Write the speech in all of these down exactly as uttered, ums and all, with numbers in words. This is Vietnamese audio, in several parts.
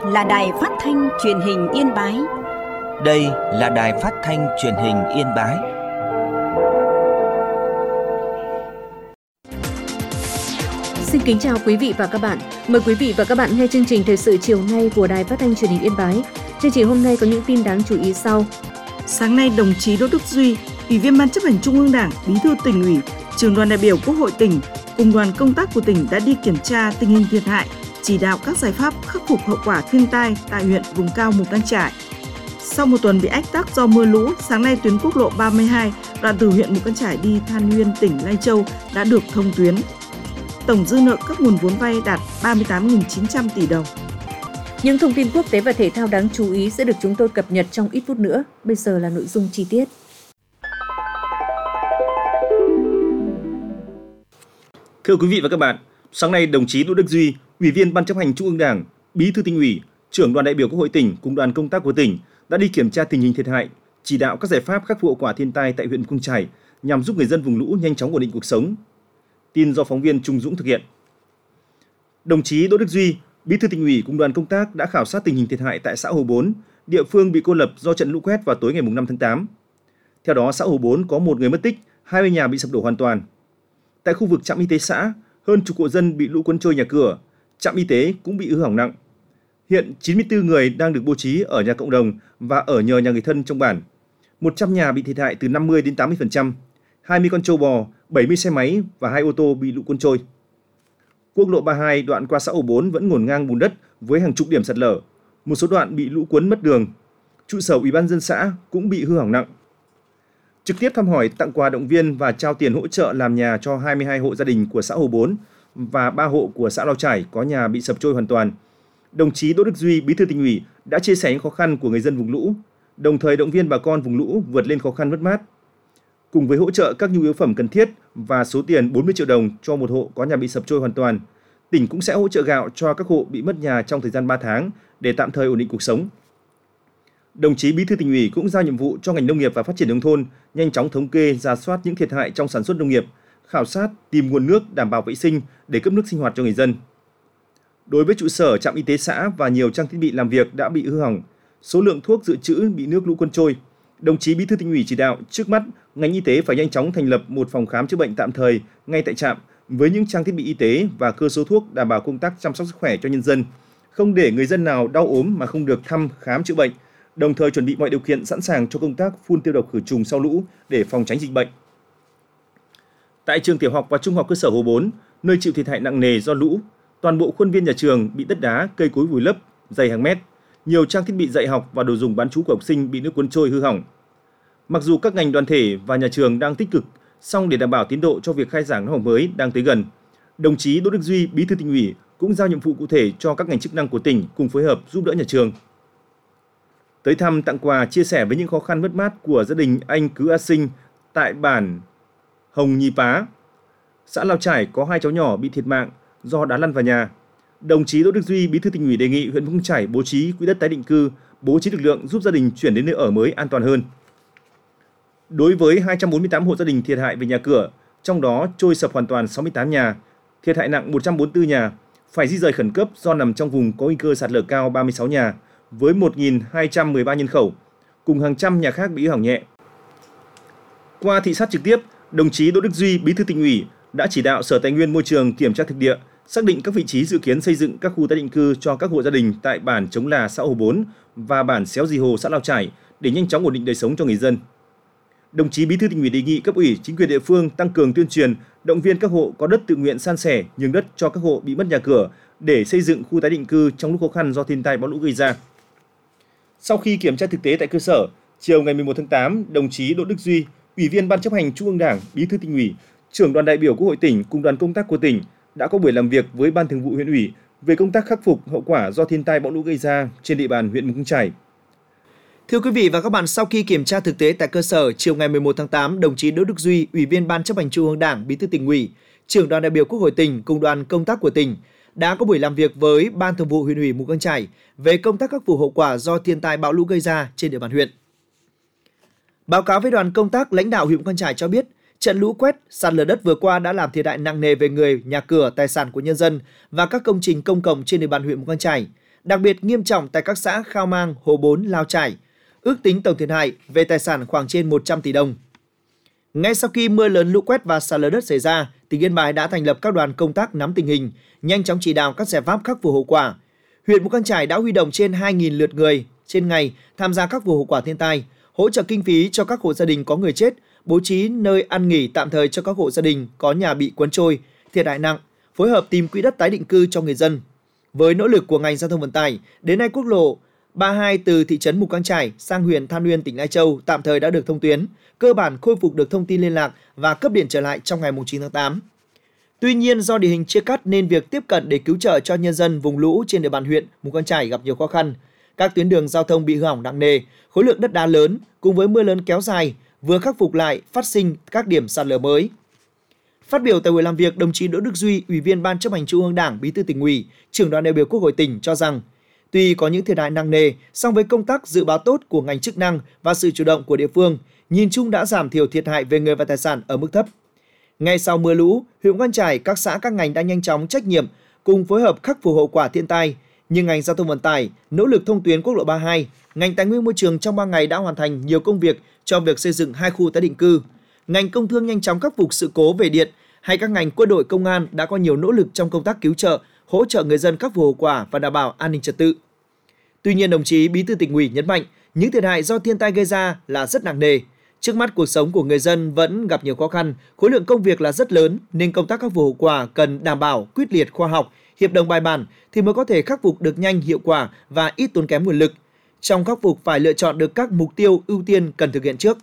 là Đài Phát thanh Truyền hình Yên Bái. Đây là Đài Phát thanh Truyền hình Yên Bái. Xin kính chào quý vị và các bạn. Mời quý vị và các bạn nghe chương trình thời sự chiều nay của Đài Phát thanh Truyền hình Yên Bái. Chương trình hôm nay có những tin đáng chú ý sau. Sáng nay, đồng chí Đỗ Đức Duy, Ủy viên Ban Chấp hành Trung ương Đảng, Bí thư Tỉnh ủy, Trưởng đoàn đại biểu Quốc hội tỉnh cùng đoàn công tác của tỉnh đã đi kiểm tra tình hình thiệt hại, chỉ đạo các giải pháp khắc phục hậu quả thiên tai tại huyện vùng cao Mù Cang Chải. Sau một tuần bị ách tắc do mưa lũ, sáng nay tuyến quốc lộ ba mươi hai đoạn từ huyện Mù Cang Chải đi Than Uyên, tỉnh Lai Châu đã được thông tuyến. Tổng dư nợ các nguồn vốn vay đạt ba mươi tám nghìn chín trăm tỷ đồng. Những thông tin quốc tế và thể thao đáng chú ý sẽ được chúng tôi cập nhật trong ít phút nữa. Bây giờ là nội dung chi tiết. Thưa quý vị và các bạn, sáng nay đồng chí Đỗ Đức Duy, Ủy viên Ban Chấp hành Trung ương Đảng, Bí thư Tỉnh ủy, Trưởng đoàn đại biểu Quốc hội tỉnh cùng đoàn công tác của tỉnh đã đi kiểm tra tình hình thiệt hại, chỉ đạo các giải pháp khắc phục hậu quả thiên tai tại huyện Mù Cang Chải nhằm giúp người dân vùng lũ nhanh chóng ổn định cuộc sống. Tin do phóng viên Trung Dũng thực hiện. Đồng chí Đỗ Đức Duy, Bí thư Tỉnh ủy cùng đoàn công tác đã khảo sát tình hình thiệt hại tại xã Hồ Bốn, địa phương bị cô lập do trận lũ quét vào tối ngày năm tháng tám. Theo đó, xã Hồ Bốn có một người mất tích, hai mươi nhà bị sập đổ hoàn toàn. Tại khu vực trạm y tế xã, hơn chục hộ dân bị lũ cuốn trôi nhà cửa, trạm y tế cũng bị hư hỏng nặng. Hiện chín mươi tư người đang được bố trí ở nhà cộng đồng và ở nhờ nhà người thân trong bản. một trăm nhà bị thiệt hại từ năm mươi đến tám mươi phần trăm, hai mươi con trâu bò, bảy mươi xe máy và hai ô tô bị lũ cuốn trôi. Quốc lộ ba mươi hai đoạn qua xã Hồ Bốn vẫn ngổn ngang bùn đất với hàng chục điểm sạt lở, một số đoạn bị lũ cuốn mất đường. Trụ sở Ủy ban nhân dân xã cũng bị hư hỏng nặng. Trực tiếp thăm hỏi, tặng quà động viên và trao tiền hỗ trợ làm nhà cho hai mươi hai hộ gia đình của xã Hồ Bốn và ba hộ của xã Lao Chải có nhà bị sập trôi hoàn toàn. Đồng chí Đỗ Đức Duy, Bí thư Tỉnh ủy đã chia sẻ những khó khăn của người dân vùng lũ, đồng thời động viên bà con vùng lũ vượt lên khó khăn mất mát. Cùng với hỗ trợ các nhu yếu phẩm cần thiết và số tiền bốn mươi triệu đồng cho một hộ có nhà bị sập trôi hoàn toàn, tỉnh cũng sẽ hỗ trợ gạo cho các hộ bị mất nhà trong thời gian ba tháng để tạm thời ổn định cuộc sống. Đồng chí Bí thư Tỉnh ủy cũng giao nhiệm vụ cho ngành nông nghiệp và phát triển nông thôn nhanh chóng thống kê, rà soát những thiệt hại trong sản xuất nông nghiệp, khảo sát, tìm nguồn nước đảm bảo vệ sinh để cấp nước sinh hoạt cho người dân. Đối với trụ sở trạm y tế xã và nhiều trang thiết bị làm việc đã bị hư hỏng, số lượng thuốc dự trữ bị nước lũ cuốn trôi, đồng chí Bí thư Tỉnh ủy chỉ đạo trước mắt ngành y tế phải nhanh chóng thành lập một phòng khám chữa bệnh tạm thời ngay tại trạm với những trang thiết bị y tế và cơ số thuốc đảm bảo công tác chăm sóc sức khỏe cho nhân dân, không để người dân nào đau ốm mà không được thăm khám chữa bệnh, đồng thời chuẩn bị mọi điều kiện sẵn sàng cho công tác phun tiêu độc khử trùng sau lũ để phòng tránh dịch bệnh. Tại trường tiểu học và trung học cơ sở Hồ Bốn, nơi chịu thiệt hại nặng nề do lũ, toàn bộ khuôn viên nhà trường bị đất đá, cây cối vùi lấp dày hàng mét, nhiều trang thiết bị dạy học và đồ dùng bán trú của học sinh bị nước cuốn trôi hư hỏng. Mặc dù các ngành đoàn thể và nhà trường đang tích cực, song để đảm bảo tiến độ cho việc khai giảng năm học mới đang tới gần, đồng chí Đỗ Đức Duy, Bí thư Tỉnh ủy cũng giao nhiệm vụ cụ thể cho các ngành chức năng của tỉnh cùng phối hợp giúp đỡ nhà trường. Tới thăm, tặng quà, chia sẻ với những khó khăn mất mát của gia đình anh Cứ A Sinh tại bản Hồng Nhì Pá, xã Lao Chải có hai cháu nhỏ bị thiệt mạng do đá lăn vào nhà. Đồng chí Đỗ Đức Duy, Bí thư Tỉnh ủy đề nghị huyện Mù Cang Chải bố trí quỹ đất tái định cư, bố trí lực lượng giúp gia đình chuyển đến nơi ở mới an toàn hơn. Đối với hai trăm bốn mươi tám hộ gia đình thiệt hại về nhà cửa, trong đó trôi sập hoàn toàn sáu mươi tám nhà, thiệt hại nặng một trăm bốn mươi tư nhà, phải di rời khẩn cấp do nằm trong vùng có nguy cơ sạt lở cao ba mươi sáu nhà, với một nghìn hai trăm mười ba nhân khẩu, cùng hàng trăm nhà khác bị hư hỏng nhẹ. Qua thị sát trực tiếp, đồng chí Đỗ Đức Duy, Bí thư Tỉnh ủy đã chỉ đạo Sở Tài nguyên Môi trường kiểm tra thực địa, xác định các vị trí dự kiến xây dựng các khu tái định cư cho các hộ gia đình tại bản Trống Là, xã Hồ Bốn và bản Xéo Dì Hồ, xã Lao Chải để nhanh chóng ổn định đời sống cho người dân. Đồng chí Bí thư Tỉnh ủy đề nghị cấp ủy, chính quyền địa phương tăng cường tuyên truyền, động viên các hộ có đất tự nguyện san sẻ, nhường đất cho các hộ bị mất nhà cửa để xây dựng khu tái định cư trong lúc khó khăn do thiên tai bão lũ gây ra. Sau khi kiểm tra thực tế tại cơ sở, chiều ngày mười một tháng tám, đồng chí Đỗ Đức Duy, Ủy viên Ban Chấp hành Trung ương Đảng, Bí thư Tỉnh ủy, Trưởng đoàn đại biểu Quốc hội tỉnh cùng đoàn công tác của tỉnh đã có buổi làm việc với Ban Thường vụ huyện ủy về công tác khắc phục hậu quả do thiên tai bão lũ gây ra trên địa bàn huyện Mù Cang Chải. Thưa quý vị và các bạn, sau khi kiểm tra thực tế tại cơ sở, chiều ngày mười một tháng tám, đồng chí Đỗ Đức Duy, Ủy viên Ban Chấp hành Trung ương Đảng, Bí thư Tỉnh ủy, Trưởng đoàn đại biểu Quốc hội tỉnh cùng đoàn công tác của tỉnh đã có buổi làm việc với Ban Thường vụ huyện ủy Mù Cang Chải về công tác khắc phục hậu quả do thiên tai bão lũ gây ra trên địa bàn huyện. Báo cáo với đoàn công tác, lãnh đạo huyện Mù Cang Chải cho biết, trận lũ quét, sạt lở đất vừa qua đã làm thiệt hại nặng nề về người, nhà cửa, tài sản của nhân dân và các công trình công cộng trên địa bàn huyện Mù Cang Chải. đặc biệt nghiêm trọng tại các xã Khao Mang, Hồ Bốn, Lao Chải. Ước tính tổng thiệt hại về tài sản khoảng trên một trăm tỷ đồng. Ngay sau khi mưa lớn lũ quét và sạt lở đất xảy ra, tỉnh Yên Bái đã thành lập các đoàn công tác nắm tình hình, nhanh chóng chỉ đạo các giải pháp khắc phục hậu quả. Huyện Mù Căng Chải đã huy động trên hai nghìn lượt người trên ngày tham gia khắc phục hậu quả thiên tai, hỗ trợ kinh phí cho các hộ gia đình có người chết, bố trí nơi ăn nghỉ tạm thời cho các hộ gia đình có nhà bị cuốn trôi, thiệt hại nặng, phối hợp tìm quỹ đất tái định cư cho người dân. Với nỗ lực của ngành giao thông vận tải, đến nay quốc lộ ba mươi hai từ thị trấn Mù Căng Chải sang huyện Than Uyên, tỉnh Lai Châu tạm thời đã được thông tuyến, cơ bản khôi phục được thông tin liên lạc và cấp điện trở lại trong ngày chín tháng tám. Tuy nhiên, do địa hình chia cắt nên việc tiếp cận để cứu trợ cho nhân dân vùng lũ trên địa bàn huyện Mù Căng Chải gặp nhiều khó khăn. Các tuyến đường giao thông bị hư hỏng nặng nề, khối lượng đất đá lớn cùng với mưa lớn kéo dài vừa khắc phục lại phát sinh các điểm sạt lở mới. Phát biểu tại buổi làm việc, đồng chí Đỗ Đức Duy, Ủy viên Ban Chấp hành Trung ương Đảng, Bí thư Tỉnh ủy, Trưởng đoàn đại biểu Quốc hội tỉnh cho rằng, tuy có những thiệt hại nặng nề, song với công tác dự báo tốt của ngành chức năng và sự chủ động của địa phương, nhìn chung đã giảm thiểu thiệt hại về người và tài sản ở mức thấp. Ngay sau mưa lũ, huyện Mù Căng Chải, các xã các ngành đã nhanh chóng trách nhiệm cùng phối hợp khắc phục hậu quả thiên tai. Nhưng ngành giao thông vận tải nỗ lực thông tuyến quốc lộ ba mươi hai, ngành tài nguyên môi trường trong ba ngày đã hoàn thành nhiều công việc cho việc xây dựng hai khu tái định cư. Ngành công thương nhanh chóng khắc phục sự cố về điện, hay các ngành quân đội công an đã có nhiều nỗ lực trong công tác cứu trợ, hỗ trợ người dân khắc phục hậu quả và đảm bảo an ninh trật tự. Tuy nhiên, đồng chí Bí thư Tỉnh ủy nhấn mạnh những thiệt hại do thiên tai gây ra là rất nặng nề. Trước mắt cuộc sống của người dân vẫn gặp nhiều khó khăn, khối lượng công việc là rất lớn nên công tác khắc phục hậu quả cần đảm bảo quyết liệt, khoa học, hiệp đồng bài bản thì mới có thể khắc phục được nhanh, hiệu quả và ít tốn kém nguồn lực. Trong khắc phục phải lựa chọn được các mục tiêu ưu tiên cần thực hiện trước.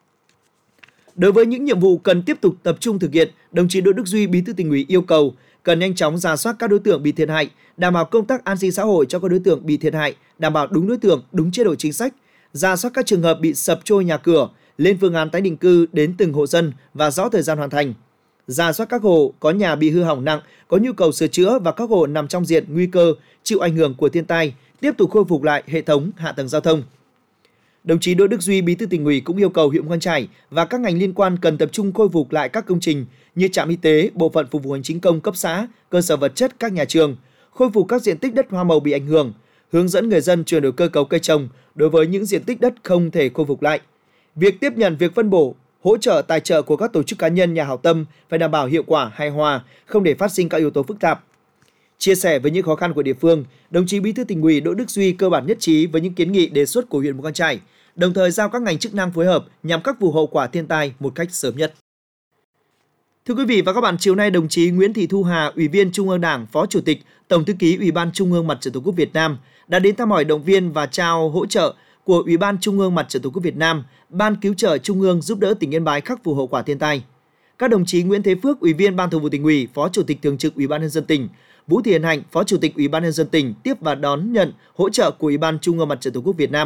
Đối với những nhiệm vụ cần tiếp tục tập trung thực hiện, đồng chí Đỗ Đức Duy, Bí thư Tỉnh ủy yêu cầu cần nhanh chóng rà soát các đối tượng bị thiệt hại, đảm bảo công tác an sinh xã hội cho các đối tượng bị thiệt hại, đảm bảo đúng đối tượng, đúng chế độ chính sách, rà soát các trường hợp bị sập trôi nhà cửa, lên phương án tái định cư đến từng hộ dân và rõ thời gian hoàn thành. Rà soát các hộ có nhà bị hư hỏng nặng, có nhu cầu sửa chữa và các hộ nằm trong diện nguy cơ chịu ảnh hưởng của thiên tai, tiếp tục khôi phục lại hệ thống hạ tầng giao thông. Đồng chí Đỗ Đức Duy, Bí thư Tỉnh ủy cũng yêu cầu huyện Mù Căng Chải và các ngành liên quan cần tập trung khôi phục lại các công trình như trạm y tế, bộ phận phục vụ hành chính công cấp xã, cơ sở vật chất các nhà trường, khôi phục các diện tích đất hoa màu bị ảnh hưởng, hướng dẫn người dân chuyển đổi cơ cấu cây trồng đối với những diện tích đất không thể khôi phục lại. Việc tiếp nhận, việc phân bổ, hỗ trợ tài trợ của các tổ chức cá nhân nhà hảo tâm phải đảm bảo hiệu quả, hài hòa, không để phát sinh các yếu tố phức tạp. Chia sẻ với những khó khăn của địa phương, đồng chí Bí thư Tỉnh ủy Đỗ Đức Duy cơ bản nhất trí với những kiến nghị đề xuất của huyện Mù Căng Chải, đồng thời giao các ngành chức năng phối hợp nhằm khắc phục hậu quả thiên tai một cách sớm nhất. Thưa quý vị và các bạn, chiều nay đồng chí Nguyễn Thị Thu Hà, Ủy viên Trung ương Đảng, Phó Chủ tịch, Tổng thư ký Ủy ban Trung ương Mặt trận Tổ quốc Việt Nam đã đến thăm hỏi, động viên và trao hỗ trợ của Ủy ban Trung ương Mặt trận Tổ quốc Việt Nam, Ban Cứu trợ Trung ương giúp đỡ tỉnh Yên Bái khắc phục hậu quả thiên tai. Các đồng chí Nguyễn Thế Phước, Ủy viên Ban Thường vụ Tỉnh ủy, Phó Chủ tịch Thường trực Ủy ban nhân dân tỉnh, Vũ Thị Hiền Hạnh, Phó Chủ tịch Ủy ban nhân dân tỉnh tiếp và đón nhận hỗ trợ của Ủy ban Trung ương Mặt trận Tổ quốc Việt Nam.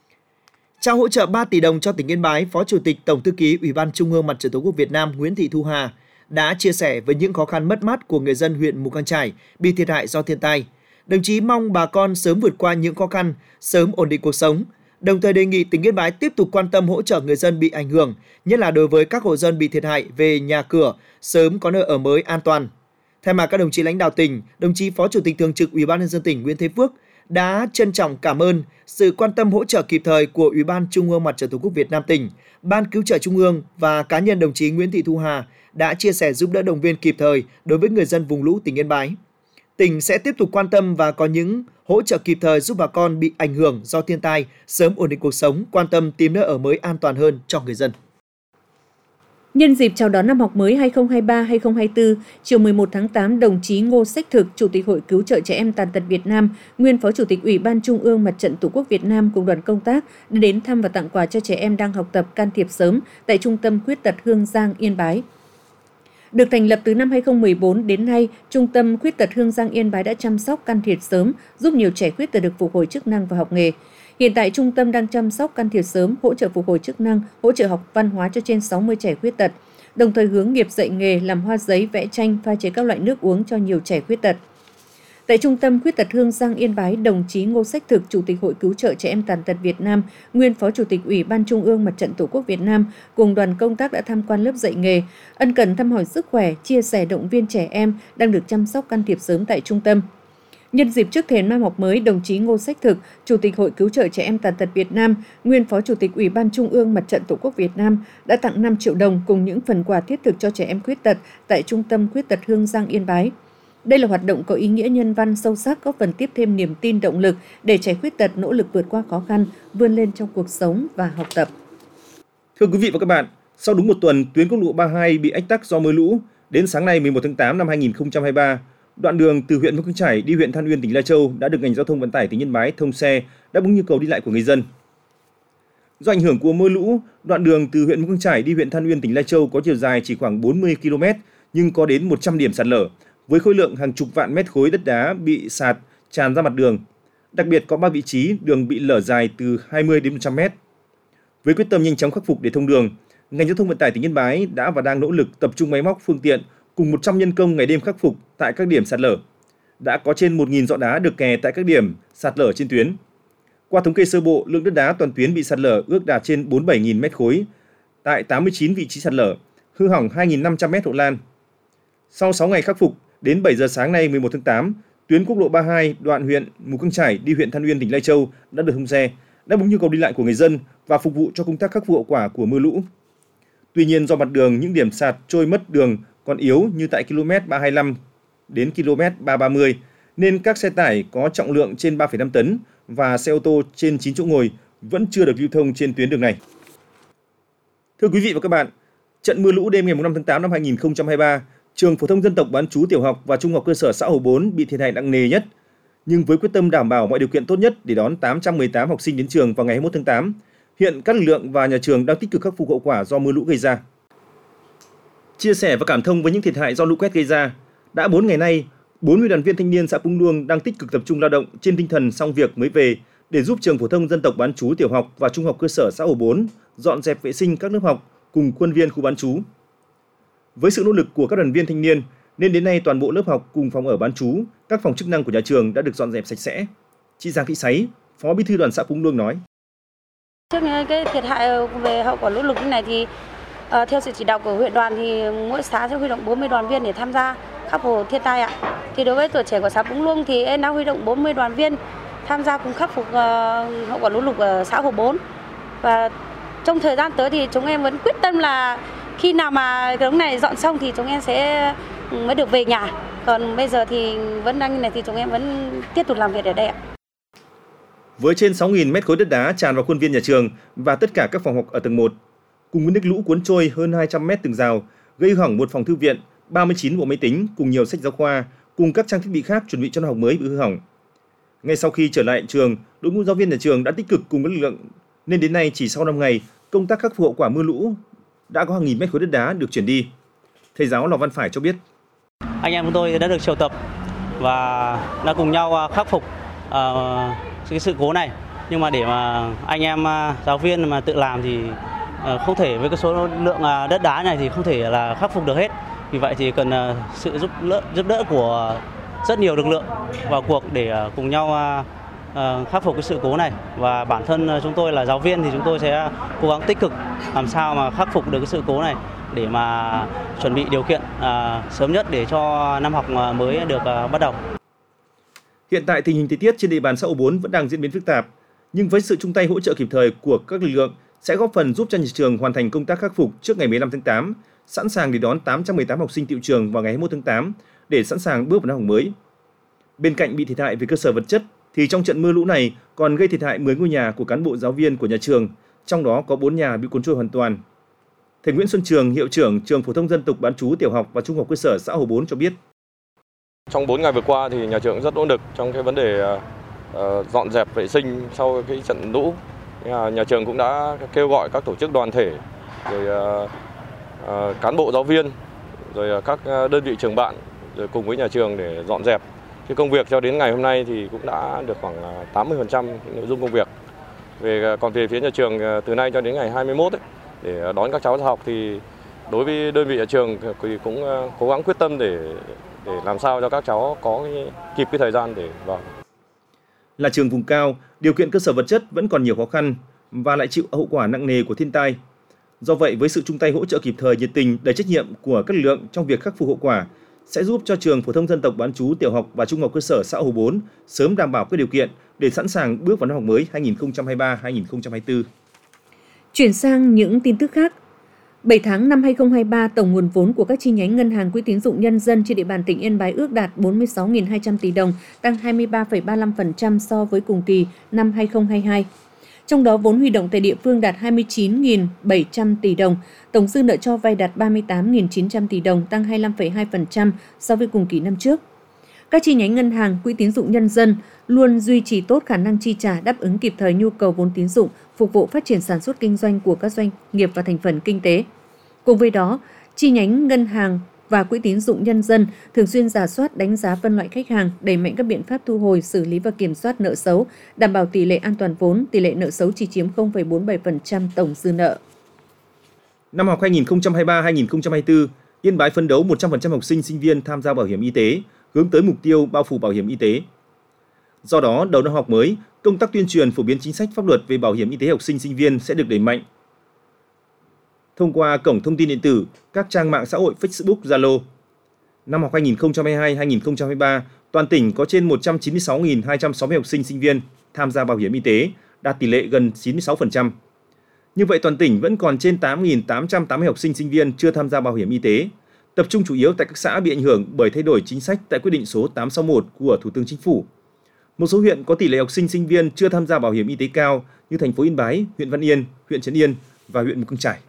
Trao hỗ trợ ba tỷ đồng cho tỉnh Yên Bái, Phó Chủ tịch Tổng thư ký Ủy ban Trung ương Mặt trận Tổ quốc Việt Nam Nguyễn Thị Thu Hà đã chia sẻ với những khó khăn mất mát của người dân huyện Mù Căng Chải bị thiệt hại do thiên tai. Đồng chí mong bà con sớm vượt qua những khó khăn, sớm ổn định cuộc sống. Đồng thời đề nghị tỉnh Yên Bái tiếp tục quan tâm hỗ trợ người dân bị ảnh hưởng, nhất là đối với các hộ dân bị thiệt hại về nhà cửa, sớm có nơi ở mới an toàn. Thay mặt các đồng chí lãnh đạo tỉnh, đồng chí Phó Chủ tịch Thường trực Ủy ban nhân dân tỉnh Nguyễn Thế Phước đã trân trọng cảm ơn sự quan tâm hỗ trợ kịp thời của Ủy ban Trung ương Mặt trận Tổ quốc Việt Nam tỉnh, Ban Cứu trợ Trung ương và cá nhân đồng chí Nguyễn Thị Thu Hà đã chia sẻ giúp đỡ động viên kịp thời đối với người dân vùng lũ tỉnh Yên Bái. Tỉnh sẽ tiếp tục quan tâm và có những hỗ trợ kịp thời giúp bà con bị ảnh hưởng do thiên tai sớm ổn định cuộc sống, quan tâm tìm nơi ở mới an toàn hơn cho người dân. Nhân dịp chào đón năm học mới hai không hai ba hai không hai tư, chiều mười một tháng tám, đồng chí Ngô Sách Thực, Chủ tịch Hội Cứu trợ Trẻ Em Tàn tật Việt Nam, nguyên Phó Chủ tịch Ủy ban Trung ương Mặt trận Tổ quốc Việt Nam cùng đoàn công tác đã đến thăm và tặng quà cho trẻ em đang học tập can thiệp sớm tại Trung tâm Khuyết tật Hương Giang, Yên Bái. Được thành lập từ năm hai không một bốn đến nay, Trung tâm Khuyết tật Hương Giang Yên Bái đã chăm sóc can thiệp sớm, giúp nhiều trẻ khuyết tật được phục hồi chức năng và học nghề. Hiện tại, trung tâm đang chăm sóc can thiệp sớm, hỗ trợ phục hồi chức năng, hỗ trợ học văn hóa cho trên sáu mươi trẻ khuyết tật, đồng thời hướng nghiệp dạy nghề làm hoa giấy, vẽ tranh, pha chế các loại nước uống cho nhiều trẻ khuyết tật. Tại Trung tâm Khuyết tật Hương Giang Yên Bái, đồng chí Ngô Sách Thực, Chủ tịch Hội Cứu trợ Trẻ Em Tàn tật Việt Nam, nguyên Phó Chủ tịch Ủy ban Trung ương Mặt trận Tổ quốc Việt Nam cùng đoàn công tác đã tham quan lớp dạy nghề, ân cần thăm hỏi sức khỏe, chia sẻ động viên trẻ em đang được chăm sóc can thiệp sớm tại trung tâm. Nhân dịp trước thềm năm học mới, đồng chí Ngô Sách Thực, Chủ tịch Hội Cứu trợ Trẻ Em Tàn tật Việt Nam, nguyên Phó Chủ tịch Ủy ban Trung ương Mặt trận Tổ quốc Việt Nam đã tặng năm triệu đồng cùng những phần quà thiết thực cho trẻ em khuyết tật tại Trung tâm Khuyết tật Hương Giang Yên Bái. Đây là hoạt động có ý nghĩa nhân văn sâu sắc, góp phần tiếp thêm niềm tin động lực để trẻ khuyết tật nỗ lực vượt qua khó khăn, vươn lên trong cuộc sống và học tập. Thưa quý vị và các bạn, sau đúng một tuần, tuyến quốc lộ ba mươi hai bị ách tắc do mưa lũ, đến sáng nay mười một tháng tám năm hai nghìn không trăm hai mươi ba, đoạn đường từ huyện Mù Căng Chải đi huyện Than Uyên tỉnh Lai Châu đã được ngành giao thông vận tải tỉnh Yên Bái thông xe, đáp ứng nhu cầu đi lại của người dân. Do ảnh hưởng của mưa lũ, đoạn đường từ huyện Mù Căng Chải đi huyện Than Uyên tỉnh Lai Châu có chiều dài chỉ khoảng bốn mươi ki lô mét nhưng có đến một trăm điểm sạt lở, với khối lượng hàng chục vạn mét khối đất đá bị sạt tràn ra mặt đường. Đặc biệt có ba vị trí đường bị lở dài từ hai mươi đến một trăm mét. Với quyết tâm nhanh chóng khắc phục để thông đường, ngành giao thông vận tải tỉnh Yên Bái đã và đang nỗ lực tập trung máy móc, phương tiện cùng một trăm nhân công ngày đêm khắc phục tại các điểm sạt lở. Đã có trên một nghìn dọ đá được kè tại các điểm sạt lở trên tuyến. Qua thống kê sơ bộ, lượng đất đá toàn tuyến bị sạt lở ước đạt trên bốn mươi bảy nghìn mét khối tại tám mươi chín vị trí sạt lở, hư hỏng hai nghìn năm trăm mét hộ lan. Sau sáu ngày khắc phục, đến bảy giờ sáng nay mười một tháng tám, tuyến quốc lộ ba mươi hai đoạn huyện Mù Căng Chải đi huyện Than Uyên tỉnh Lai Châu đã được thông xe, đáp ứng nhu cầu đi lại của người dân và phục vụ cho công tác khắc phục hậu quả của mưa lũ. Tuy nhiên, do mặt đường những điểm sạt trôi mất đường còn yếu như tại km ba trăm hai mươi lăm đến km ba trăm ba mươi, nên các xe tải có trọng lượng trên ba phẩy năm tấn và xe ô tô trên chín chỗ ngồi vẫn chưa được lưu thông trên tuyến đường này. Thưa quý vị và các bạn, trận mưa lũ đêm ngày năm tháng tám năm hai nghìn không trăm hai mươi ba, trường phổ thông dân tộc bán trú tiểu học và trung học cơ sở xã Hồ Bốn bị thiệt hại nặng nề nhất. Nhưng với quyết tâm đảm bảo mọi điều kiện tốt nhất để đón tám trăm mười tám học sinh đến trường vào ngày hai mươi mốt tháng tám, hiện các lực lượng và nhà trường đang tích cực khắc phục hậu quả do mưa lũ gây ra. Chia sẻ và cảm thông với những thiệt hại do lũ quét gây ra, đã bốn ngày nay, bốn mươi đoàn viên thanh niên xã Pung Luông đang tích cực tập trung lao động trên tinh thần xong việc mới về để giúp trường phổ thông dân tộc bán trú tiểu học và trung học cơ sở xã Hồ Bốn dọn dẹp vệ sinh các lớp học cùng khuôn viên khu bán trú. Với sự nỗ lực của các đoàn viên thanh niên, nên đến nay toàn bộ lớp học cùng phòng ở bán trú, các phòng chức năng của nhà trường đã được dọn dẹp sạch sẽ. Chị Giang Thị Sáy, Phó Bí thư Đoàn xã Pung Luông nói: Trước cái thiệt hại về hậu quả lũ lụt như này thì uh, theo sự chỉ đạo của huyện đoàn thì mỗi xã sẽ huy động bốn mươi đoàn viên để tham gia khắc phục thiên tai ạ. Thì đối với tuổi trẻ của xã Pung Luông thì em đã huy động bốn mươi đoàn viên tham gia cùng khắc phục uh, hậu quả lũ lụt ở xã Hồ Bốn. Và trong thời gian tới thì chúng em vẫn quyết tâm là khi nào mà cái đống này dọn xong thì chúng em sẽ mới được về nhà. Còn bây giờ thì vẫn đang như này thì chúng em vẫn tiếp tục làm việc ở đây ạ. Với trên sáu nghìn mét khối đất đá tràn vào khuôn viên nhà trường và tất cả các phòng học ở tầng một, cùng với nước lũ cuốn trôi hơn hai trăm mét tường rào, gây hỏng một phòng thư viện, ba mươi chín bộ máy tính cùng nhiều sách giáo khoa, cùng các trang thiết bị khác chuẩn bị cho năm học mới bị hư hỏng. Ngay sau khi trở lại trường, đội ngũ giáo viên nhà trường đã tích cực cùng với lực lượng, nên đến nay chỉ sau năm ngày, công tác khắc phục hậu quả mưa lũ đã có hàng nghìn mét khối đất đá được chuyển đi. Thầy giáo Lò Văn Phải cho biết: Anh em chúng tôi đã được triệu tập và đã cùng nhau khắc phục uh, cái sự cố này. Nhưng mà để mà anh em uh, giáo viên mà tự làm thì uh, không thể, với cái số lượng uh, đất đá này thì không thể là khắc phục được hết. Vì vậy thì cần uh, sự giúp đỡ, giúp đỡ của rất nhiều lực lượng vào cuộc để uh, cùng nhau uh, uh, khắc phục cái sự cố này. Và bản thân uh, chúng tôi là giáo viên thì chúng tôi sẽ cố gắng tích cực làm sao mà khắc phục được cái sự cố này để mà chuẩn bị điều kiện uh, sớm nhất để cho năm học mới được uh, bắt đầu. Hiện tại tình hình thời tiết trên địa bàn xã Hồ Bốn vẫn đang diễn biến phức tạp, nhưng với sự chung tay hỗ trợ kịp thời của các lực lượng sẽ góp phần giúp cho nhà trường hoàn thành công tác khắc phục trước ngày mười lăm tháng tám, sẵn sàng để đón tám trăm mười tám học sinh tựu trường vào ngày hai mươi mốt tháng tám để sẵn sàng bước vào năm học mới. Bên cạnh bị thiệt hại về cơ sở vật chất thì trong trận mưa lũ này còn gây thiệt hại mười ngôi nhà của cán bộ giáo viên của nhà trường, trong đó có bốn nhà bị cuốn trôi hoàn toàn. Thầy Nguyễn Xuân Trường, hiệu trưởng trường phổ thông dân tộc bán trú tiểu học và trung học cơ sở xã Hồ Bốn cho biết: Trong bốn ngày vừa qua thì nhà trường rất nỗ lực trong cái vấn đề uh, dọn dẹp vệ sinh sau cái trận lũ. Nhà, nhà trường cũng đã kêu gọi các tổ chức đoàn thể, rồi uh, uh, cán bộ giáo viên, rồi uh, các đơn vị trường bạn, rồi cùng với nhà trường để dọn dẹp. Cái công việc cho đến ngày hôm nay thì cũng đã được khoảng tám mươi phần trăm nội dung công việc. Về còn về phía nhà trường từ nay cho đến ngày hai mươi mốt ấy, để đón các cháu ra học thì đối với đơn vị nhà trường thì cũng cố gắng quyết tâm để để làm sao cho các cháu có cái, kịp cái thời gian để vào. Là trường vùng cao, điều kiện cơ sở vật chất vẫn còn nhiều khó khăn và lại chịu hậu quả nặng nề của thiên tai. Do vậy, với sự chung tay hỗ trợ kịp thời, nhiệt tình, đầy trách nhiệm của các lực lượng trong việc khắc phục hậu quả, sẽ giúp cho trường phổ thông dân tộc bán trú tiểu học và trung học cơ sở xã Hồ Bốn sớm đảm bảo các điều kiện để sẵn sàng bước vào năm học mới hai nghìn không trăm hai mươi ba hai nghìn không trăm hai mươi tư. Chuyển sang những tin tức khác. bảy tháng năm hai nghìn không trăm hai mươi ba, tổng nguồn vốn của các chi nhánh ngân hàng quỹ tín dụng nhân dân trên địa bàn tỉnh Yên Bái ước đạt bốn mươi sáu nghìn hai trăm tỷ đồng, tăng hai mươi ba phẩy ba mươi lăm phần trăm so với cùng kỳ năm hai nghìn không trăm hai mươi hai. Trong đó, vốn huy động tại địa phương đạt hai mươi chín nghìn bảy trăm tỷ đồng, tổng dư nợ cho vay đạt ba mươi tám nghìn chín trăm tỷ đồng, tăng hai mươi lăm phẩy hai phần trăm so với cùng kỳ năm trước. Các chi nhánh ngân hàng, quỹ tín dụng nhân dân luôn duy trì tốt khả năng chi trả, đáp ứng kịp thời nhu cầu vốn tín dụng, phục vụ phát triển sản xuất kinh doanh của các doanh nghiệp và thành phần kinh tế. Cùng với đó, chi nhánh ngân hàng và quỹ tín dụng nhân dân thường xuyên rà soát, đánh giá phân loại khách hàng, đẩy mạnh các biện pháp thu hồi, xử lý và kiểm soát nợ xấu, đảm bảo tỷ lệ an toàn vốn, tỷ lệ nợ xấu chỉ chiếm không phẩy bốn mươi bảy phần trăm tổng dư nợ. Năm học hai nghìn không trăm hai mươi ba hai nghìn không trăm hai mươi tư, Yên Bái phấn đấu một trăm phần trăm học sinh sinh viên tham gia bảo hiểm y tế, hướng tới mục tiêu bao phủ bảo hiểm y tế. Do đó, đầu năm học mới, công tác tuyên truyền phổ biến chính sách pháp luật về bảo hiểm y tế học sinh sinh viên sẽ được đẩy mạnh. Thông qua cổng thông tin điện tử, các trang mạng xã hội Facebook, Zalo. Năm học hai nghìn không trăm hai mươi hai hai nghìn không trăm hai mươi ba, toàn tỉnh có trên một trăm chín mươi sáu nghìn hai trăm sáu mươi học sinh sinh viên tham gia bảo hiểm y tế, đạt tỷ lệ gần chín mươi sáu phần trăm. Như vậy, toàn tỉnh vẫn còn trên tám nghìn tám trăm tám mươi học sinh sinh viên chưa tham gia bảo hiểm y tế, tập trung chủ yếu tại các xã bị ảnh hưởng bởi thay đổi chính sách tại quyết định số tám trăm sáu mươi mốt của Thủ tướng Chính phủ. Một số huyện có tỷ lệ học sinh sinh viên chưa tham gia bảo hiểm y tế cao như thành phố Yên Bái, huyện Văn Yên, huyện Trấn Yên và huyện Mù Căng Chải.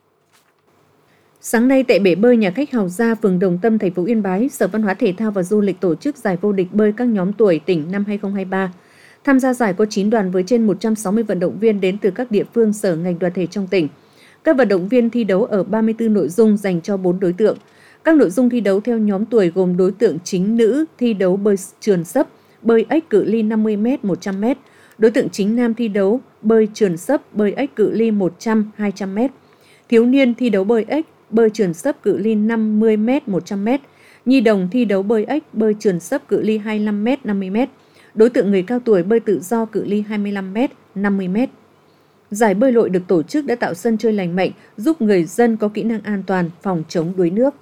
Sáng nay tại bể bơi nhà khách Hào Gia, phường Đồng Tâm, thành phố Yên Bái, Sở Văn hóa Thể thao và Du lịch tổ chức giải vô địch bơi các nhóm tuổi tỉnh năm hai nghìn không trăm hai mươi ba. Tham gia giải có chín đoàn với trên một trăm sáu mươi vận động viên đến từ các địa phương, sở, ngành, đoàn thể trong tỉnh. Các vận động viên thi đấu ở ba mươi tư nội dung dành cho bốn đối tượng. Các nội dung thi đấu theo nhóm tuổi gồm đối tượng chính nữ thi đấu bơi trườn sấp, bơi ếch cự ly năm mươi mét, một trăm mét. Đối tượng chính nam thi đấu bơi trườn sấp, bơi ếch cự ly một trăm, hai trăm mét. Thiếu niên thi đấu bơi ếch, bơi trườn sấp cự ly năm mươi mét, một trăm mét. Nhi đồng thi đấu bơi ếch, bơi trườn sấp cự ly hai mươi lăm mét, năm mươi mét. Đối tượng người cao tuổi bơi tự do cự ly hai mươi lăm mét, năm mươi mét. Giải bơi lội được tổ chức đã tạo sân chơi lành mạnh, giúp người dân có kỹ năng an toàn phòng chống đuối nước.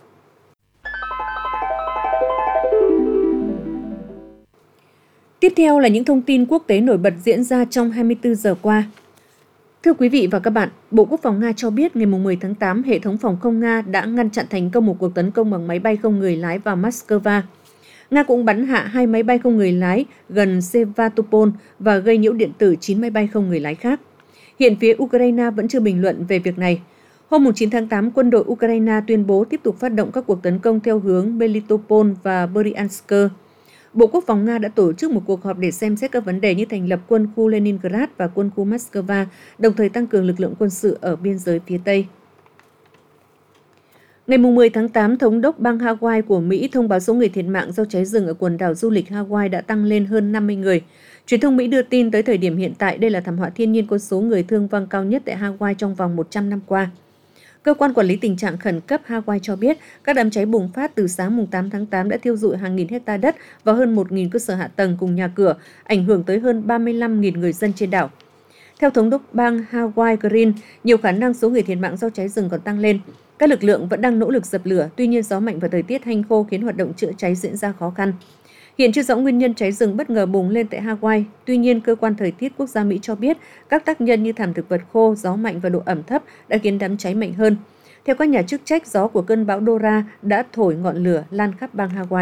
Tiếp theo là những thông tin quốc tế nổi bật diễn ra trong hai mươi tư giờ qua. Thưa quý vị và các bạn, Bộ Quốc phòng Nga cho biết ngày mười tháng tám, hệ thống phòng không Nga đã ngăn chặn thành công một cuộc tấn công bằng máy bay không người lái vào Moscow. Nga cũng bắn hạ hai máy bay không người lái gần Sevastopol và gây nhiễu điện tử chín máy bay không người lái khác. Hiện phía Ukraine vẫn chưa bình luận về việc này. Hôm chín tháng tám, quân đội Ukraine tuyên bố tiếp tục phát động các cuộc tấn công theo hướng Melitopol và Bryansk. Bộ Quốc phòng Nga đã tổ chức một cuộc họp để xem xét các vấn đề như thành lập quân khu Leningrad và quân khu Moscow, đồng thời tăng cường lực lượng quân sự ở biên giới phía Tây. Ngày mười tháng tám, Thống đốc bang Hawaii của Mỹ thông báo số người thiệt mạng do cháy rừng ở quần đảo du lịch Hawaii đã tăng lên hơn năm mươi người. Truyền thông Mỹ đưa tin tới thời điểm hiện tại đây là thảm họa thiên nhiên có số người thương vong cao nhất tại Hawaii trong vòng một trăm năm qua. Cơ quan quản lý tình trạng khẩn cấp Hawaii cho biết các đám cháy bùng phát từ sáng tám tháng tám đã thiêu rụi hàng nghìn hecta đất và hơn một nghìn cơ sở hạ tầng cùng nhà cửa, ảnh hưởng tới hơn ba mươi lăm nghìn người dân trên đảo. Theo Thống đốc bang Hawaii Green, nhiều khả năng số người thiệt mạng do cháy rừng còn tăng lên. Các lực lượng vẫn đang nỗ lực dập lửa, tuy nhiên gió mạnh và thời tiết hanh khô khiến hoạt động chữa cháy diễn ra khó khăn. Hiện chưa rõ nguyên nhân cháy rừng bất ngờ bùng lên tại Hawaii, tuy nhiên cơ quan thời tiết quốc gia Mỹ cho biết các tác nhân như thảm thực vật khô, gió mạnh và độ ẩm thấp đã khiến đám cháy mạnh hơn. Theo các nhà chức trách, gió của cơn bão Dora đã thổi ngọn lửa lan khắp bang Hawaii.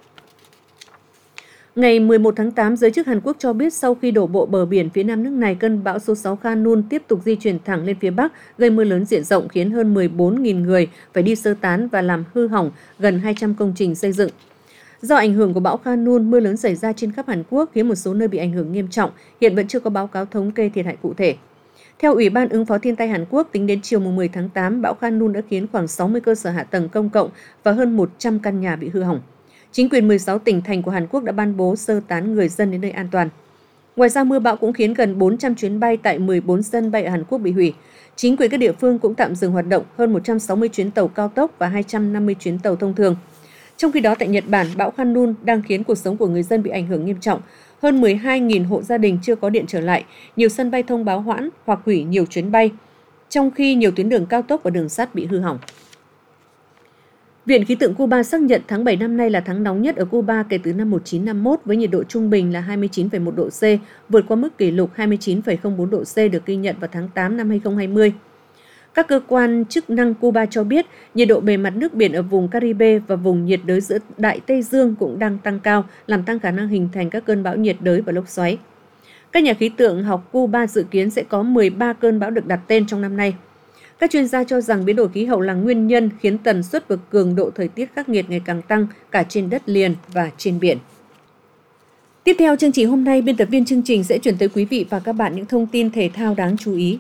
Ngày mười một tháng tám, giới chức Hàn Quốc cho biết sau khi đổ bộ bờ biển phía nam nước này, cơn bão số sáu Khanun tiếp tục di chuyển thẳng lên phía bắc, gây mưa lớn diện rộng khiến hơn mười bốn nghìn người phải đi sơ tán và làm hư hỏng gần hai trăm công trình xây dựng. Do ảnh hưởng của bão Khanun, mưa lớn xảy ra trên khắp Hàn Quốc khiến một số nơi bị ảnh hưởng nghiêm trọng, hiện vẫn chưa có báo cáo thống kê thiệt hại cụ thể. Theo Ủy ban ứng phó thiên tai Hàn Quốc, tính đến chiều mười tháng tám, bão Khanun đã khiến khoảng sáu mươi cơ sở hạ tầng công cộng và hơn một trăm căn nhà bị hư hỏng. Chính quyền mười sáu tỉnh thành của Hàn Quốc đã ban bố sơ tán người dân đến nơi an toàn. Ngoài ra, mưa bão cũng khiến gần bốn trăm chuyến bay tại mười bốn sân bay ở Hàn Quốc bị hủy. Chính quyền các địa phương cũng tạm dừng hoạt động hơn một trăm sáu mươi chuyến tàu cao tốc và hai trăm năm mươi chuyến tàu thông thường. Trong khi đó, tại Nhật Bản, bão Khanun đang khiến cuộc sống của người dân bị ảnh hưởng nghiêm trọng. Hơn mười hai nghìn hộ gia đình chưa có điện trở lại, nhiều sân bay thông báo hoãn hoặc hủy nhiều chuyến bay, trong khi nhiều tuyến đường cao tốc và đường sắt bị hư hỏng. Viện Khí tượng Cuba xác nhận tháng bảy năm nay là tháng nóng nhất ở Cuba kể từ năm một nghìn chín trăm năm mươi mốt với nhiệt độ trung bình là hai mươi chín phẩy một độ C, vượt qua mức kỷ lục hai mươi chín phẩy không bốn độ C được ghi nhận vào tháng tám năm hai nghìn không trăm hai mươi. Các cơ quan chức năng Cuba cho biết nhiệt độ bề mặt nước biển ở vùng Caribe và vùng nhiệt đới giữa Đại Tây Dương cũng đang tăng cao, làm tăng khả năng hình thành các cơn bão nhiệt đới và lốc xoáy. Các nhà khí tượng học Cuba dự kiến sẽ có mười ba cơn bão được đặt tên trong năm nay. Các chuyên gia cho rằng biến đổi khí hậu là nguyên nhân khiến tần suất và cường độ thời tiết khắc nghiệt ngày càng tăng cả trên đất liền và trên biển. Tiếp theo chương trình hôm nay, biên tập viên chương trình sẽ chuyển tới quý vị và các bạn những thông tin thể thao đáng chú ý.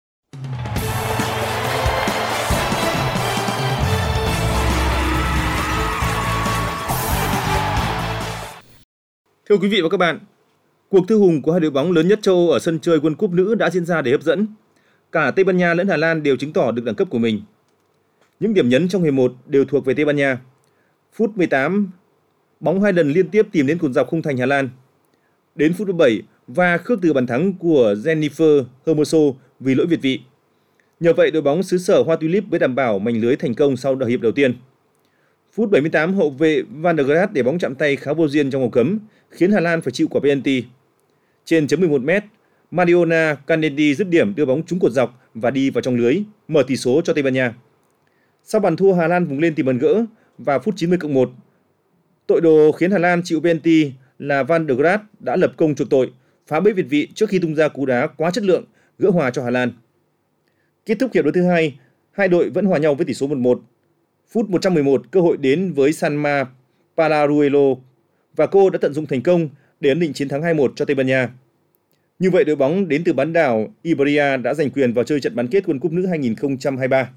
Thưa quý vị và các bạn, cuộc thư hùng của hai đội bóng lớn nhất châu Âu ở sân chơi World Cup nữ đã diễn ra đầy hấp dẫn. Cả Tây Ban Nha lẫn Hà Lan đều chứng tỏ được đẳng cấp của mình. Những điểm nhấn trong hiệp một đều thuộc về Tây Ban Nha. Phút mười tám, bóng hai lần liên tiếp tìm đến cột dọc khung thành Hà Lan. Đến phút bảy, và khước từ bàn thắng của Jennifer Hermoso vì lỗi việt vị. Nhờ vậy, đội bóng xứ sở Hoa Tulip mới đảm bảo mảnh lưới thành công sau hiệp đầu tiên. Phút bảy mươi tám, hậu vệ Van der Graat để bóng chạm tay khá vô duyên trong vòng cấm, khiến Hà Lan phải chịu quả penalty. Trên chấm mười một mét, Mariona Kennedy dứt điểm đưa bóng trúng cột dọc và đi vào trong lưới, mở tỷ số cho Tây Ban Nha. Sau bàn thua, Hà Lan vùng lên tìm bàn gỡ và phút chín mươi cộng một. Tội đồ khiến Hà Lan chịu penalty là Van der Graat đã lập công chuộc tội, phá bẫy việt vị trước khi tung ra cú đá quá chất lượng, gỡ hòa cho Hà Lan. Kết thúc hiệp đấu thứ hai, hai đội vẫn hòa nhau với tỷ số một một. Phút một trăm mười một, cơ hội đến với Sanma Palaruelo và cô đã tận dụng thành công để ấn định chiến thắng hai một cho Tây Ban Nha. Như vậy, đội bóng đến từ bán đảo Iberia đã giành quyền vào chơi trận bán kết World Cup nữ hai nghìn không trăm hai mươi ba.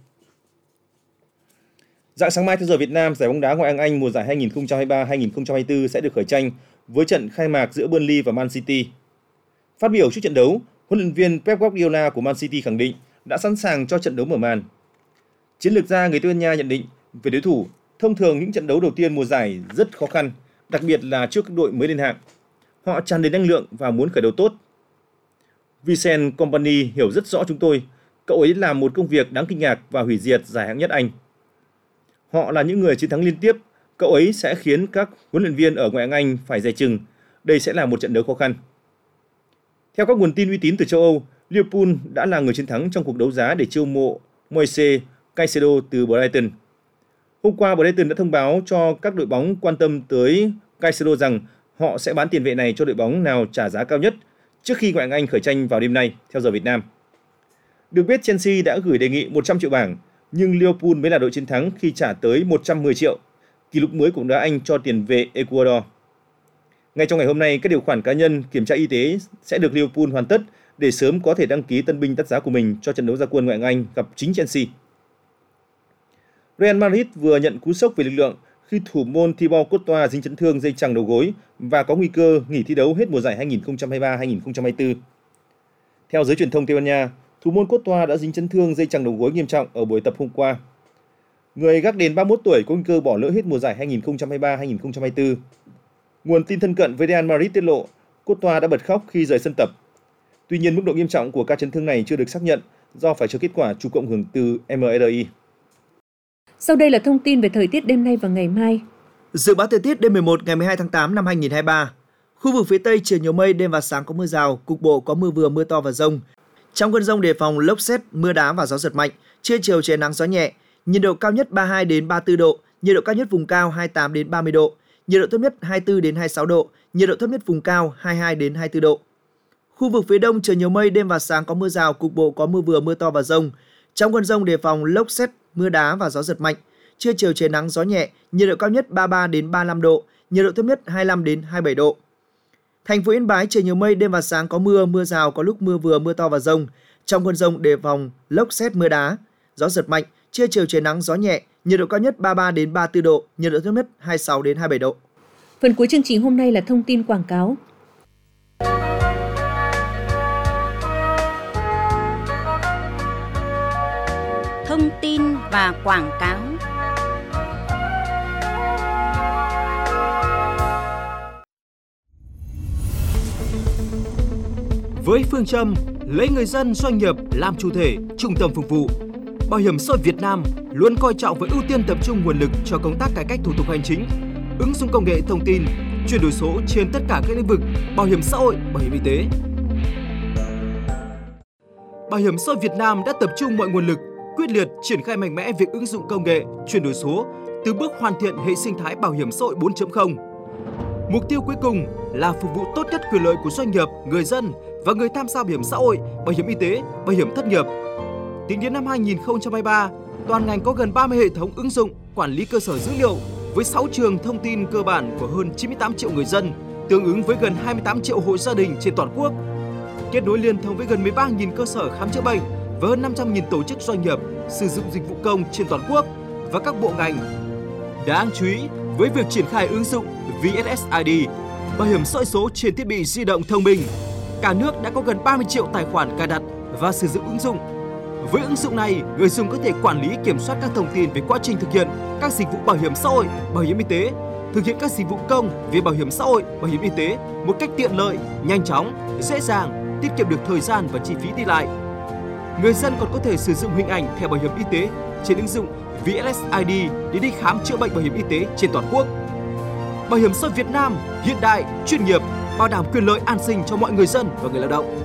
Rạng sáng mai theo giờ Việt Nam, giải bóng đá Ngoại hạng Anh mùa giải hai nghìn không trăm hai mươi ba hai nghìn không trăm hai mươi tư sẽ được khởi tranh với trận khai mạc giữa Burnley và Man City. Phát biểu trước trận đấu, huấn luyện viên Pep Guardiola của Man City khẳng định đã sẵn sàng cho trận đấu mở màn. Chiến lược gia người Tây Ban Nha nhận định về đối thủ, thông thường những trận đấu đầu tiên mùa giải rất khó khăn, đặc biệt là trước các đội mới lên hạng. Họ tràn đầy năng lượng và muốn khởi đầu tốt. Vincent Kompany hiểu rất rõ chúng tôi, cậu ấy làm một công việc đáng kinh ngạc và hủy diệt giải hạng nhất Anh. Họ là những người chiến thắng liên tiếp, cậu ấy sẽ khiến các huấn luyện viên ở Ngoại hạng Anh phải dè chừng, đây sẽ là một trận đấu khó khăn. Theo các nguồn tin uy tín từ châu Âu, Liverpool đã là người chiến thắng trong cuộc đấu giá để chiêu mộ Moise Caicedo từ Brighton. Hôm qua, Brighton đã thông báo cho các đội bóng quan tâm tới Caicedo rằng họ sẽ bán tiền vệ này cho đội bóng nào trả giá cao nhất trước khi Ngoại hạng Anh khởi tranh vào đêm nay, theo giờ Việt Nam. Được biết, Chelsea đã gửi đề nghị một trăm triệu bảng, nhưng Liverpool mới là đội chiến thắng khi trả tới một trăm mười triệu, kỷ lục mới của bóng đá Anh cho tiền vệ Ecuador. Ngay trong ngày hôm nay, các điều khoản cá nhân, kiểm tra y tế sẽ được Liverpool hoàn tất để sớm có thể đăng ký tân binh đắt giá của mình cho trận đấu ra quân Ngoại hạng Anh gặp chính Chelsea. Real Madrid vừa nhận cú sốc về lực lượng khi thủ môn Thibaut Courtois dính chấn thương dây chằng đầu gối và có nguy cơ nghỉ thi đấu hết mùa giải hai nghìn không trăm hai mươi ba hai nghìn không trăm hai mươi tư. Theo giới truyền thông Tây Ban Nha, thủ môn Courtois đã dính chấn thương dây chằng đầu gối nghiêm trọng ở buổi tập hôm qua. Người gác đền ba mươi mốt tuổi có nguy cơ bỏ lỡ hết mùa giải hai nghìn không trăm hai mươi ba hai nghìn không trăm hai mươi tư. Nguồn tin thân cận với Real Madrid tiết lộ, Courtois đã bật khóc khi rời sân tập. Tuy nhiên, mức độ nghiêm trọng của ca chấn thương này chưa được xác nhận do phải chờ kết quả chụp cộng hưởng từ em rờ i. Sau đây là thông tin về thời tiết đêm nay và ngày mai. Dự báo thời tiết đêm mười một ngày mười hai tháng tám năm hai nghìn không trăm hai mươi ba. Khu vực phía Tây trời nhiều mây, đêm và sáng có mưa rào, cục bộ có mưa vừa mưa to và dông. Trong cơn dông đề phòng lốc sét, mưa đá và gió giật mạnh. Trưa chiều trời nắng gió nhẹ. Nhiệt độ cao nhất ba mươi hai đến ba mươi tư độ, nhiệt độ cao nhất vùng cao hai mươi tám đến ba mươi độ, nhiệt độ thấp nhất hai mươi tư đến hai mươi sáu độ, nhiệt độ thấp nhất vùng cao hai mươi hai đến hai mươi tư độ. Khu vực phía Đông trời nhiều mây, đêm và sáng có mưa rào, cục bộ có mưa vừa mưa to và dông. Trong cơn dông đề phòng lốc sét, mưa đá và gió giật mạnh. Trưa chiều trời nắng gió nhẹ, nhiệt độ cao nhất ba mươi ba đến ba mươi lăm độ, nhiệt độ thấp nhất hai mươi lăm đến hai mươi bảy độ. Thành phố Yên Bái trời nhiều mây, đêm và sáng có mưa, mưa rào, có lúc mưa vừa mưa to và dông. Trong cơn dông đề phòng lốc sét, mưa đá, gió giật mạnh. Trưa chiều trời nắng gió nhẹ, nhiệt độ cao nhất ba mươi ba đến ba mươi tư độ, nhiệt độ thấp nhất hai mươi sáu đến hai mươi bảy độ. Phần cuối chương trình hôm nay là thông tin quảng cáo. Thông tin và quảng cáo. Với phương châm lấy người dân doanh nghiệp làm chủ thể, trung tâm phục vụ, Bảo hiểm xã hội Việt Nam luôn coi trọng và ưu tiên tập trung nguồn lực cho công tác cải cách thủ tục hành chính, ứng dụng công nghệ thông tin, chuyển đổi số trên tất cả các lĩnh vực bảo hiểm xã hội, bảo hiểm y tế. Bảo hiểm xã hội Việt Nam đã tập trung mọi nguồn lực, quyết liệt triển khai mạnh mẽ việc ứng dụng công nghệ, chuyển đổi số, từ bước hoàn thiện hệ sinh thái bảo hiểm xã hội bốn chấm không. Mục tiêu cuối cùng là phục vụ tốt nhất quyền lợi của doanh nghiệp, người dân và người tham gia bảo hiểm xã hội, bảo hiểm y tế, bảo hiểm thất nghiệp. Tính đến năm hai nghìn không trăm hai mươi ba, toàn ngành có gần ba mươi hệ thống ứng dụng quản lý cơ sở dữ liệu với sáu trường thông tin cơ bản của hơn chín mươi tám triệu người dân, tương ứng với gần hai mươi tám triệu hộ gia đình trên toàn quốc. Kết nối liên thông với gần mười ba nghìn cơ sở khám chữa bệnh và hơn năm trăm nghìn tổ chức doanh nghiệp sử dụng dịch vụ công trên toàn quốc và các bộ ngành. Đáng chú ý, với việc triển khai ứng dụng vê ét ét i đê, bảo hiểm xã hội số trên thiết bị di động thông minh, cả nước đã có gần ba mươi triệu tài khoản cài đặt và sử dụng ứng dụng. Với ứng dụng này, người dùng có thể quản lý kiểm soát các thông tin về quá trình thực hiện các dịch vụ bảo hiểm xã hội, bảo hiểm y tế, thực hiện các dịch vụ công về bảo hiểm xã hội, bảo hiểm y tế một cách tiện lợi, nhanh chóng, dễ dàng, tiết kiệm được thời gian và chi phí đi lại. Người dân còn có thể sử dụng hình ảnh thẻ bảo hiểm y tế trên ứng dụng vê ét ét i đê để đi khám chữa bệnh bảo hiểm y tế trên toàn quốc. Bảo hiểm xã hội Việt Nam hiện đại, chuyên nghiệp, bảo đảm quyền lợi an sinh cho mọi người dân và người lao động.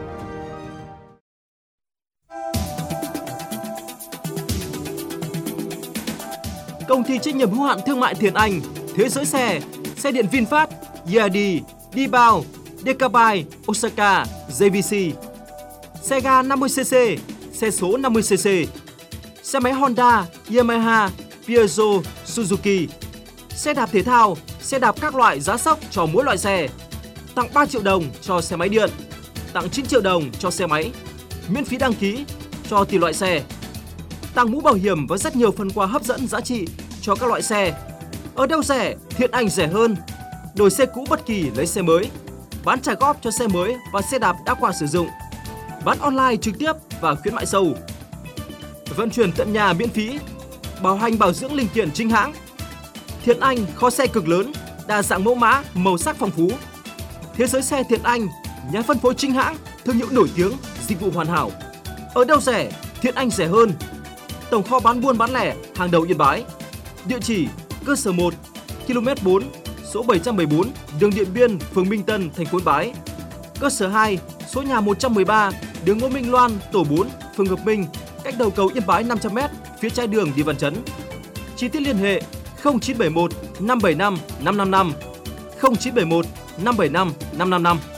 Công ty trách nhiệm hữu hạn thương mại Thiện Anh, Thế Giới Xe, Xe điện VinFast, e i đê, Dbao, Decabai, Osaka, giê vê xê, xe ga năm mươi xê xê, xe số năm mươi xê xê, xe máy Honda, Yamaha, Peugeot, Suzuki, xe đạp thể thao, xe đạp các loại giá sốc cho mỗi loại xe, tặng ba triệu đồng cho xe máy điện, tặng chín triệu đồng cho xe máy, miễn phí đăng ký cho tùy loại xe, tặng mũ bảo hiểm và rất nhiều phần quà hấp dẫn giá trị cho các loại xe. Ở đâu rẻ, Thiện Anh rẻ hơn. Đổi xe cũ bất kỳ lấy xe mới, bán trả góp cho xe mới và xe đạp đã qua sử dụng, bán online trực tiếp và khuyến mại sâu, vận chuyển tận nhà miễn phí, bảo hành bảo dưỡng linh kiện chính hãng. Thiện Anh kho xe cực lớn, đa dạng mẫu mã, màu sắc phong phú. Thế Giới Xe Thiện Anh, nhà phân phối chính hãng, thương hiệu nổi tiếng, dịch vụ hoàn hảo. Ở đâu rẻ, Thiện Anh rẻ hơn. Tổng kho bán buôn bán lẻ hàng đầu Yên Bái. Địa chỉ cơ sở một, ki lô mét bốn, số bảy trăm mười bốn, đường Điện Biên, phường Minh Tân, thành phố Yên Bái. Cơ sở hai, số nhà một trăm mười ba, đường Ngô Minh Loan, tổ bốn, phường Hợp Minh, cách đầu cầu Yên Bái năm trăm mét, phía trái đường đi Văn Chấn. Chi tiết liên hệ không chín bảy một năm bảy năm năm năm năm, không chín bảy một năm bảy năm năm năm năm.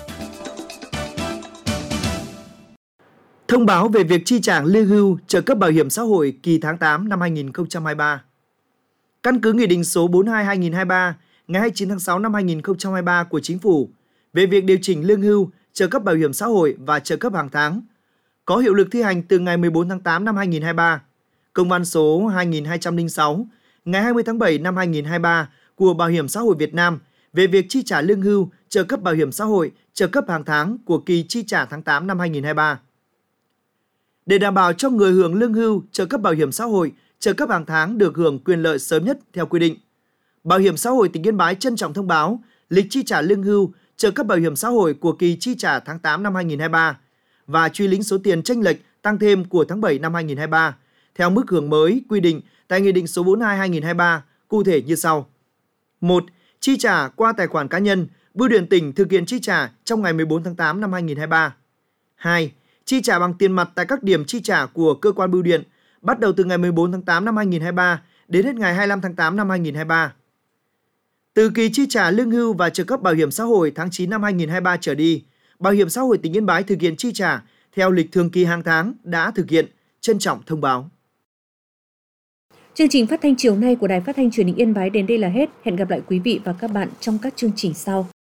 Thông báo về việc chi trả lương hưu, trợ cấp bảo hiểm xã hội kỳ tháng tám năm hai nghìn không trăm hai mươi ba. Căn cứ Nghị định số bốn mươi hai trên hai nghìn không trăm hai mươi ba ngày hai mươi chín tháng sáu năm hai nghìn không trăm hai mươi ba của Chính phủ về việc điều chỉnh lương hưu, trợ cấp bảo hiểm xã hội và trợ cấp hàng tháng, có hiệu lực thi hành từ ngày mười bốn tháng tám năm hai nghìn không trăm hai mươi ba. Công văn số hai nghìn hai trăm lẻ sáu ngày hai mươi tháng bảy năm hai nghìn không trăm hai mươi ba của Bảo hiểm xã hội Việt Nam về việc chi trả lương hưu, trợ cấp bảo hiểm xã hội, trợ cấp hàng tháng của kỳ chi trả tháng tám năm hai nghìn không trăm hai mươi ba. Để đảm bảo cho người hưởng lương hưu, trợ cấp bảo hiểm xã hội, trợ cấp hàng tháng được hưởng quyền lợi sớm nhất theo quy định, Bảo hiểm xã hội tỉnh Yên Bái trân trọng thông báo lịch chi trả lương hưu, trợ cấp bảo hiểm xã hội của kỳ chi trả tháng tám năm hai nghìn không trăm hai mươi ba và truy lĩnh số tiền chênh lệch tăng thêm của tháng bảy năm hai nghìn không trăm hai mươi ba theo mức hưởng mới quy định tại Nghị định số bốn mươi hai trên hai nghìn không trăm hai mươi ba, cụ thể như sau. một. Chi trả qua tài khoản cá nhân, Bưu điện tỉnh thực hiện chi trả trong ngày mười bốn tháng tám năm hai nghìn không trăm hai mươi ba. hai. Chi trả bằng tiền mặt tại các điểm chi trả của cơ quan bưu điện bắt đầu từ ngày mười bốn tháng tám năm hai nghìn không trăm hai mươi ba đến hết ngày hai mươi lăm tháng tám năm hai nghìn không trăm hai mươi ba. Từ kỳ chi trả lương hưu và trợ cấp bảo hiểm xã hội tháng chín năm hai nghìn không trăm hai mươi ba trở đi, Bảo hiểm xã hội tỉnh Yên Bái thực hiện chi trả theo lịch thường kỳ hàng tháng đã thực hiện, trân trọng thông báo. Chương trình phát thanh chiều nay của Đài Phát thanh Truyền hình Yên Bái đến đây là hết. Hẹn gặp lại quý vị và các bạn trong các chương trình sau.